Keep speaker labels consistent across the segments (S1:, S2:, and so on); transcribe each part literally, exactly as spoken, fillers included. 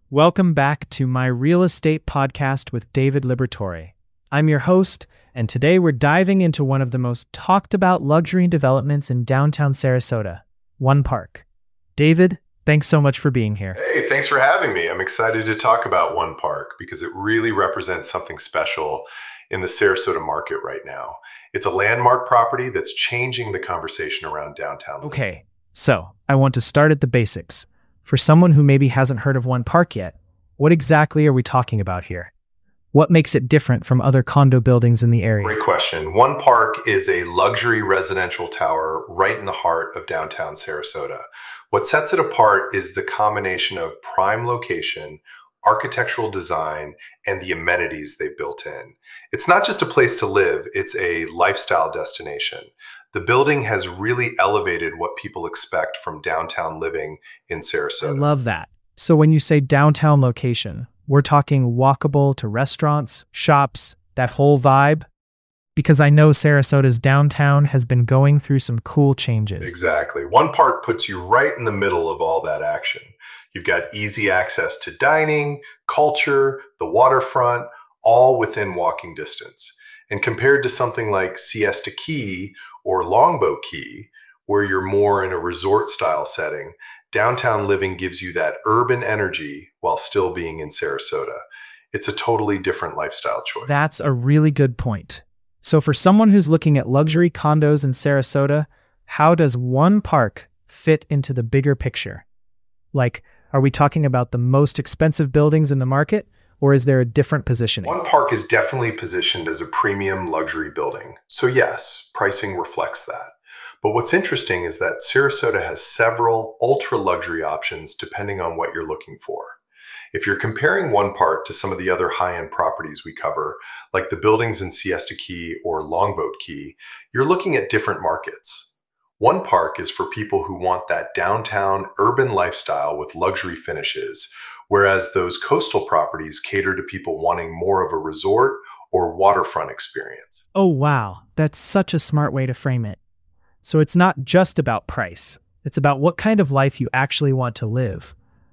S1: Welcome back to my real estate podcast with David Liberatore. I'm your host, and today we're diving into one of the most talked about luxury developments in downtown Sarasota, One Park. David, thanks so much for being here.
S2: Hey, thanks for having me. I'm excited to talk about One Park because it really represents something special in the Sarasota market right now. It's a landmark property that's changing the conversation around downtown.
S1: Okay, so I want to start at the basics. For someone who maybe hasn't heard of One Park yet, what exactly are we talking about here? What makes it different from other condo buildings in the area?
S2: Great question. One Park is a luxury residential tower right in the heart of downtown Sarasota. What sets it apart is the combination of prime location, architectural design, and the amenities they built in. It's not just a place to live, it's a lifestyle destination. The building has really elevated what people expect from downtown living in Sarasota.
S1: I love that. So when you say downtown location, we're talking walkable to restaurants, shops, that whole vibe? Because I know Sarasota's downtown has been going through some cool changes.
S2: Exactly. One Park puts you right in the middle of all that action. You've got easy access to dining, culture, the waterfront, all within walking distance. And compared to something like Siesta Key or Longboat Key, where you're more in a resort-style setting, downtown living gives you that urban energy while still being in Sarasota. It's a totally different lifestyle choice.
S1: That's a really good point. So for someone who's looking at luxury condos in Sarasota, how does One Park fit into the bigger picture? Like, are we talking about the most expensive buildings in the market? Or is there a different positioning?
S2: One Park is definitely positioned as a premium luxury building. So yes, pricing reflects that. But what's interesting is that Sarasota has several ultra-luxury options depending on what you're looking for. If you're comparing One Park to some of the other high-end properties we cover, like the buildings in Siesta Key or Longboat Key, you're looking at different markets. One Park is for people who want that downtown urban lifestyle with luxury finishes, whereas those coastal properties cater to people wanting more of a resort or waterfront experience.
S1: Oh wow, that's such a smart way to frame it. So it's not just about price, it's about what kind of life you actually want to live.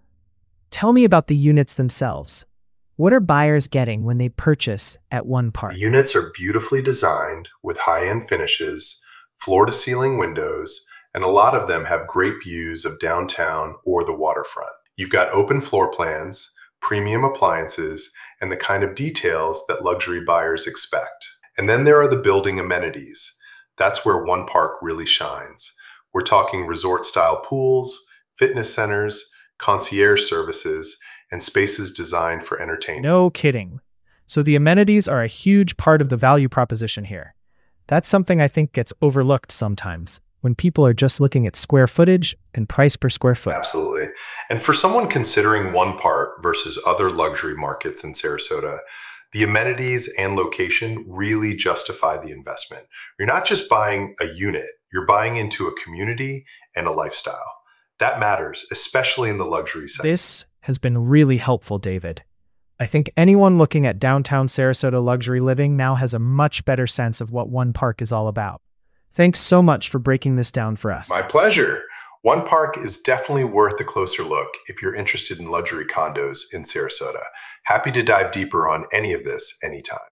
S1: Tell me about the units themselves. What are buyers getting when they purchase at One Park?
S2: The units are beautifully designed with high-end finishes, floor-to-ceiling windows, and a lot of them have great views of downtown or the waterfront. You've got open floor plans, premium appliances, and the kind of details that luxury buyers expect. And then there are the building amenities. That's where One Park really shines. We're talking resort-style pools, fitness centers, concierge services, and spaces designed for entertainment.
S1: No kidding. So the amenities are a huge part of the value proposition here. That's something I think gets overlooked sometimes when people are just looking at square footage and price per square foot.
S2: Absolutely. And for someone considering One Park versus other luxury markets in Sarasota, the amenities and location really justify the investment. You're not just buying a unit, you're buying into a community and a lifestyle. That matters, especially in the luxury sector.
S1: This has been really helpful, David. I think anyone looking at downtown Sarasota luxury living now has a much better sense of what One Park is all about. Thanks so much for breaking this down for us.
S2: My pleasure. One Park is definitely worth a closer look if you're interested in luxury condos in Sarasota. Happy to dive deeper on any of this anytime.